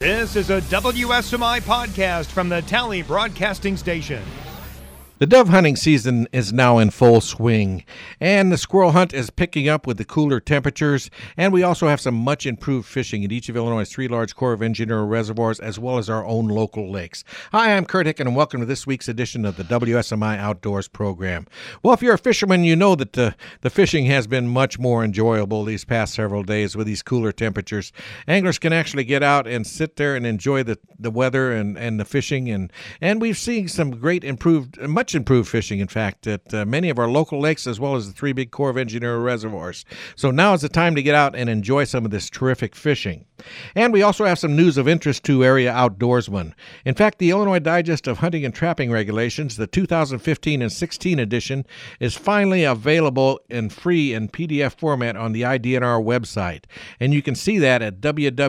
This is a WSMI podcast from the Tally Broadcasting Station. The dove hunting season is now in full swing, and the squirrel hunt is picking up with the cooler temperatures, and we also have some much improved fishing at each of Illinois' three large Corps of Engineers reservoirs, as well as our own local lakes. Hi, I'm Kurt Hicken, and welcome to this week's edition of the WSMI Outdoors program. Well, if you're a fisherman, you know that the fishing has been much more enjoyable these past several days with these cooler temperatures. Anglers can actually get out and sit there and enjoy the weather and the fishing, and we've seen some much improved fishing, in fact, at many of our local lakes, as well as the three big Corps of Engineers reservoirs. So now is the time to get out and enjoy some of this terrific fishing. And we also have some news of interest to area outdoorsmen. In fact, the Illinois Digest of Hunting and Trapping Regulations, the 2015 and 16 edition, is finally available in free in PDF format on the IDNR website. And you can see that at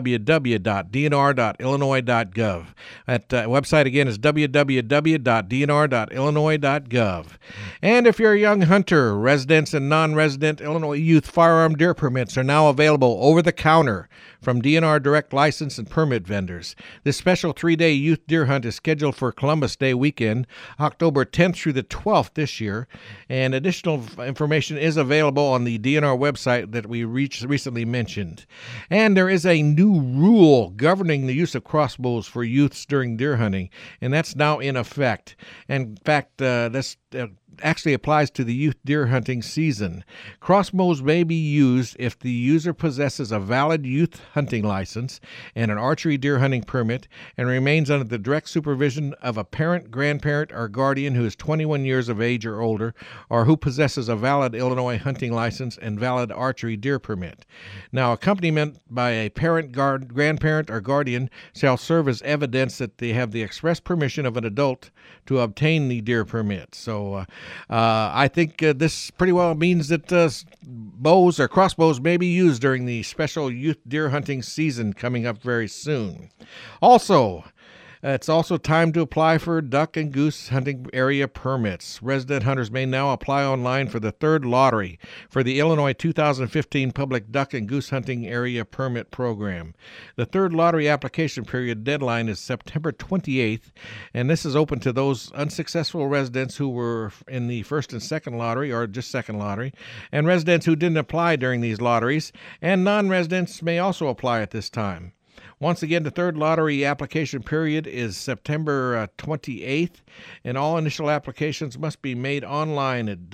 www.dnr.illinois.gov. That website again is www.dnr.illinois.gov. And if you're a young hunter, residents and non-resident Illinois youth firearm deer permits are now available over the counter from DNR direct license and permit vendors. This special 3-day youth deer hunt is scheduled for Columbus Day weekend, October 10th through the 12th this year, and additional information is available on the DNR website that we recently mentioned. And there is a new rule governing the use of crossbows for youths during deer hunting, and that's now in effect. In fact, this actually applies to the youth deer hunting season. Crossbows may be used if the user possesses a valid youth hunting license and an archery deer hunting permit and remains under the direct supervision of a parent, grandparent, or guardian who is 21 years of age or older, or who possesses a valid Illinois hunting license and valid archery deer permit. Now, accompaniment by a parent, grandparent, or guardian shall serve as evidence that they have the express permission of an adult to obtain the deer permit. So I think this pretty well means that bows or crossbows may be used during the special youth deer hunting season coming up very soon. Also, it's also time to apply for duck and goose hunting area permits. Resident hunters may now apply online for the third lottery for the Illinois 2015 Public Duck and Goose Hunting Area Permit Program. The third lottery application period deadline is September 28th, and this is open to those unsuccessful residents who were in the first and second lottery, or just second lottery, and residents who didn't apply during these lotteries, and non-residents may also apply at this time. Once again, the third lottery application period is September 28th, and all initial applications must be made online at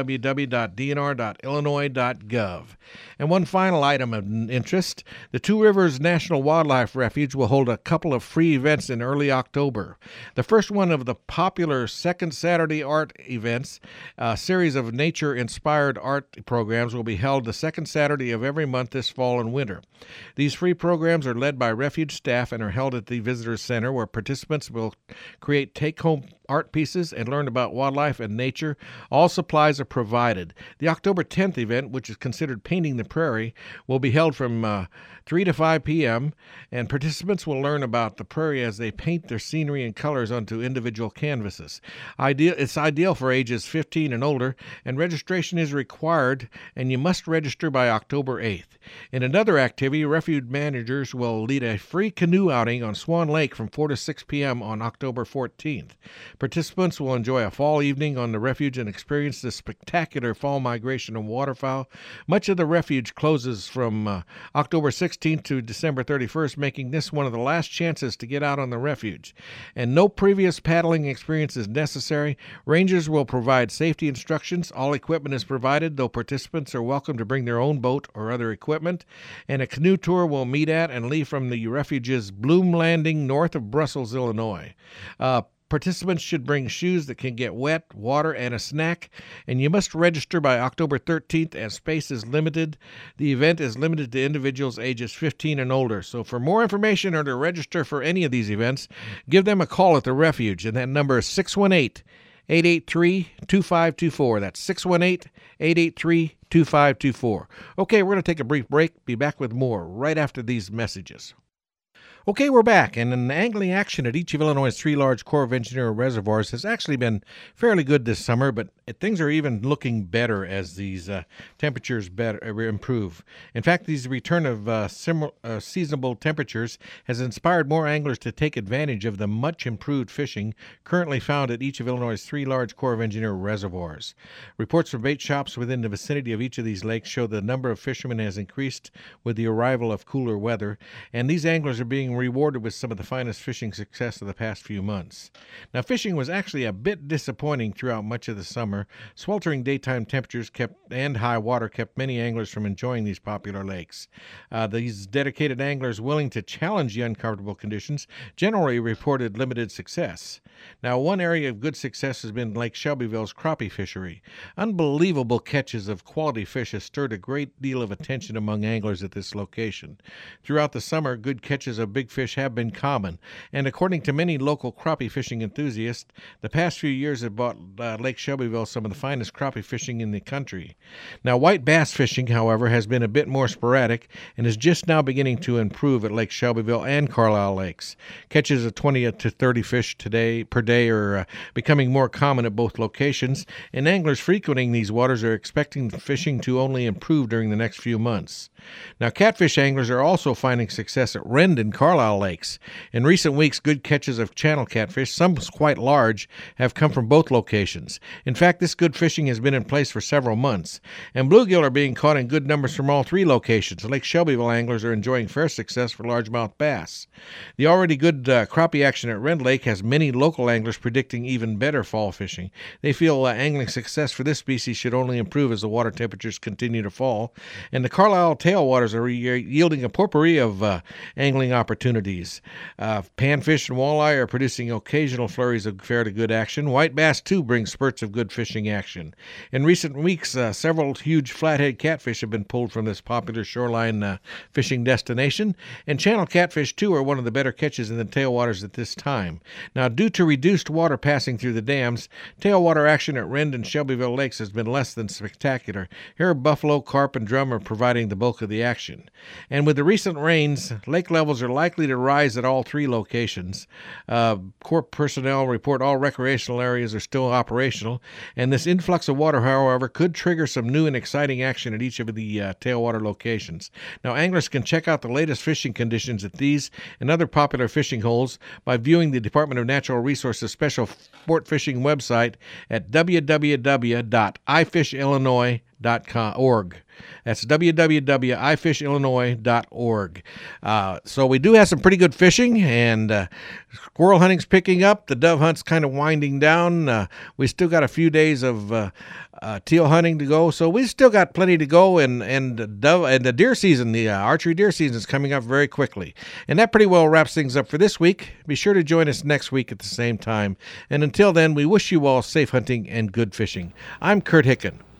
www.dnr.illinois.gov. And one final item of interest, the Two Rivers National Wildlife Refuge will hold a couple of free events in early October. The first one of the popular Second Saturday Art events, a series of nature-inspired art programs, will be held the second Saturday of every month this fall and winter. These free programs are led by refuge staff and are held at the Visitor Center, where participants will create take-home art pieces and learn about wildlife and nature. All supplies are provided. The October 10th event, which is considered Painting the Prairie, will be held from 3 to 5 p.m., and participants will learn about the prairie as they paint their scenery and colors onto individual canvases. It's ideal for ages 15 and older, and registration is required, and you must register by October 8th. In another activity, refuge managers will lead a free canoe outing on Swan Lake from 4 to 6 p.m. on October 14th. Participants will enjoy a fall evening on the refuge and experience the spectacular fall migration of waterfowl. Much of the refuge closes from October 16th to December 31st, making this one of the last chances to get out on the refuge. And no previous paddling experience is necessary. Rangers will provide safety instructions. All equipment is provided, though participants are welcome to bring their own boat or other equipment. And a canoe tour will meet at and leave from the refuge's Bloom Landing north of Brussels, Illinois. Participants should bring shoes that can get wet, water, and a snack, and you must register by October 13th as space is limited. The event is limited to individuals ages 15 and older. So for more information or to register for any of these events, give them a call at the refuge, and that number is 618-883-2524. That's 618-883-2524. Okay, we're going to take a brief break. Be back with more right after these messages. Okay, we're back, and angling action at each of Illinois' three large Corps of Engineer reservoirs has actually been fairly good this summer, but things are even looking better as these temperatures improve. In fact, the return of seasonable temperatures has inspired more anglers to take advantage of the much improved fishing currently found at each of Illinois' three large Corps of Engineer reservoirs. Reports from bait shops within the vicinity of each of these lakes show the number of fishermen has increased with the arrival of cooler weather, and these anglers are being rewarded with some of the finest fishing success of the past few months. Now, fishing was actually a bit disappointing throughout much of the summer. Sweltering daytime temperatures and high water kept many anglers from enjoying these popular lakes. These dedicated anglers willing to challenge the uncomfortable conditions generally reported limited success. Now, one area of good success has been Lake Shelbyville's crappie fishery. Unbelievable catches of quality fish has stirred a great deal of attention among anglers at this location. Throughout the summer, good catches of big fish have been common, and according to many local crappie fishing enthusiasts, the past few years have brought Lake Shelbyville some of the finest crappie fishing in the country. Now, white bass fishing, however, has been a bit more sporadic and is just now beginning to improve at Lake Shelbyville and Carlisle lakes. Catches of 20 to 30 fish per day are becoming more common at both locations, and anglers frequenting these waters are expecting fishing to only improve during the next few months. Now, catfish anglers are also finding success at Rend and Carlisle lakes. In recent weeks, good catches of channel catfish, some quite large, have come from both locations. In fact, this good fishing has been in place for several months, and bluegill are being caught in good numbers from all three locations. Lake Shelbyville anglers are enjoying fair success for largemouth bass. The already good crappie action at Rend Lake has many local anglers predicting even better fall fishing. They feel angling success for this species should only improve as the water temperatures continue to fall, and the Carlisle tailwaters are yielding a potpourri of angling opportunities. Panfish and walleye are producing occasional flurries of fair to good action. White bass, too, brings spurts of good fishing action. In recent weeks, several huge flathead catfish have been pulled from this popular shoreline fishing destination, and channel catfish, too, are one of the better catches in the tailwaters at this time. Now, due to reduced water passing through the dams, tailwater action at Rend and Shelbyville lakes has been less than spectacular. Here, buffalo, carp, and drum are providing the bulk of the action. And with the recent rains, lake levels are likely to rise at all three locations. Corps personnel report all recreational areas are still operational, and this influx of water, however, could trigger some new and exciting action at each of the tailwater locations. Now, anglers can check out the latest fishing conditions at these and other popular fishing holes by viewing the Department of Natural Resources special sport fishing website at www.ifishillinois.org. That's www.ifishillinois.org. So we do have some pretty good fishing, and squirrel hunting's picking up. The dove hunt's kind of winding down. We still got a few days of teal hunting to go, so we still got plenty to go. And the deer season, the archery deer season, is coming up very quickly. And that pretty well wraps things up for this week. Be sure to join us next week at the same time. And until then, we wish you all safe hunting and good fishing. I'm Kurt Hicken.